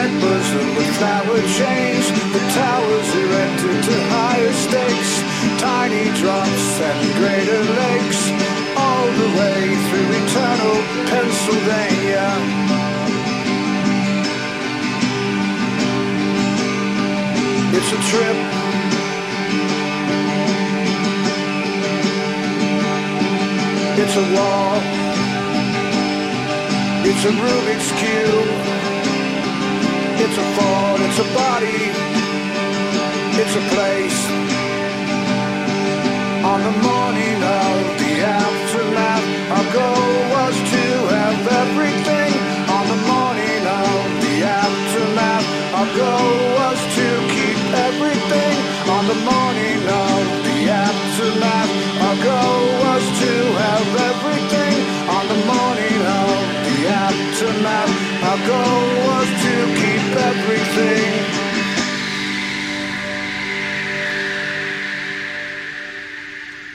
red bosom with flower chains, the towers erected to higher stakes, tiny drops and greater lakes, all the way through eternal Pennsylvania. It's a trip. It's a wall. It's a Rubik's Cube. It's a thought, it's a body. It's a place. On the morning of the aftermath, our goal was to have everything. On the morning of the aftermath, our goal was to keep everything. On the morning of the aftermath, our goal was to have everything. On the morning of the aftermath, our goal was to keep everything.